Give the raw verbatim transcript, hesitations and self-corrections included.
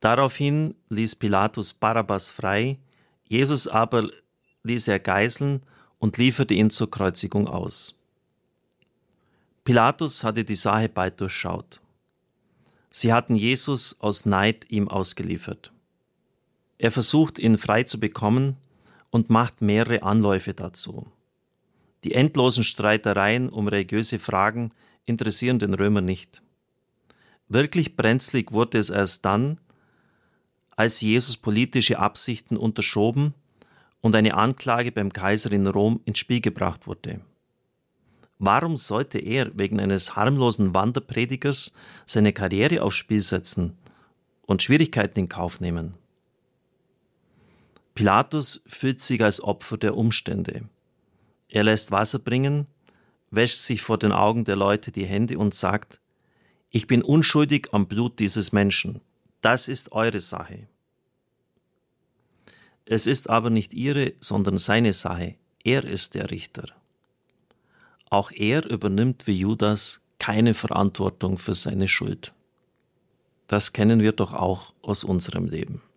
Daraufhin ließ Pilatus Barabbas frei, Jesus aber ließ er geißeln und lieferte ihn zur Kreuzigung aus. Pilatus hatte die Sache bald durchschaut. Sie hatten Jesus aus Neid ihm ausgeliefert. Er versucht, ihn frei zu bekommen und macht mehrere Anläufe dazu. Die endlosen Streitereien um religiöse Fragen interessieren den Römer nicht. Wirklich brenzlig wurde es erst dann, als Jesus politische Absichten unterschoben und eine Anklage beim Kaiser in Rom ins Spiel gebracht wurde. Warum sollte er wegen eines harmlosen Wanderpredigers seine Karriere aufs Spiel setzen und Schwierigkeiten in Kauf nehmen? Pilatus fühlt sich als Opfer der Umstände. Er lässt Wasser bringen, wäscht sich vor den Augen der Leute die Hände und sagt: Ich bin unschuldig am Blut dieses Menschen. Das ist eure Sache. Es ist aber nicht ihre, sondern seine Sache. Er ist der Richter. Auch er übernimmt wie Judas keine Verantwortung für seine Schuld. Das kennen wir doch auch aus unserem Leben.